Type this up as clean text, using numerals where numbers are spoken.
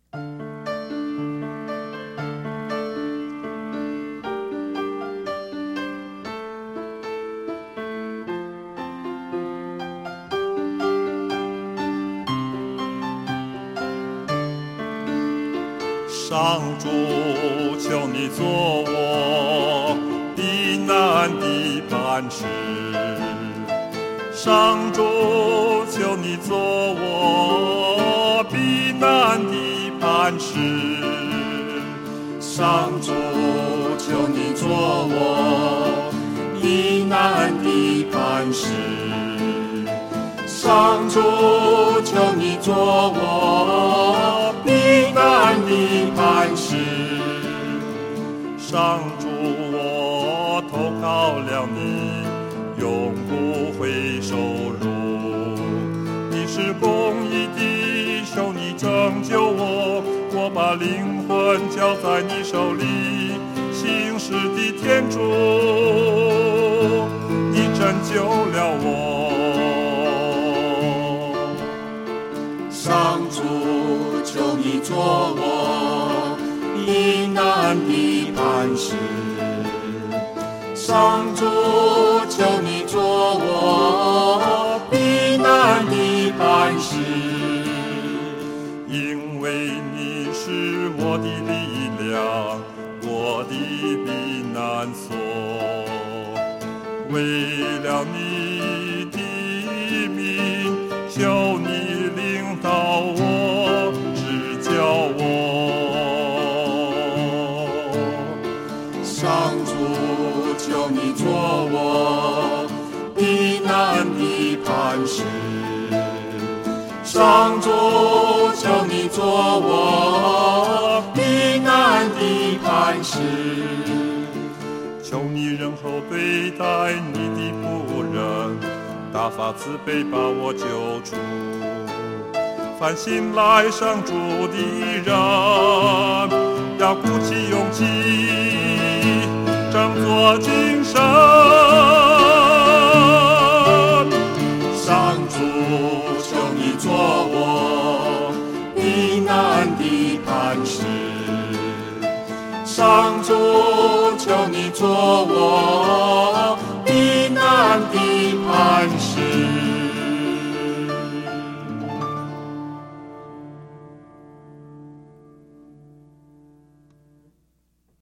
上主，求你做我避难的磐石。上主，求你做我避难的磐石。上主，求你做我避难的磐石。上主，求你做我避难的磐石。上主，我投靠了你，永不会受辱。你是公义的手，你拯救我，我把灵魂交在你手里。信实的天主，你拯救了我。上主，求你做我避难的磐石。上主，求你做我避难的磐石。因为你是我的力量，我的避难所。为了你的名，求你领导我，指教我。上主，求你做我避难的磐石。上主，求你做我避难的磐石。求你仁厚对待你的仆人，大发慈悲把我救出。凡信赖上主的人，要鼓起勇气，振作精神。上主，求你做我避难的磐石。上主，求你做我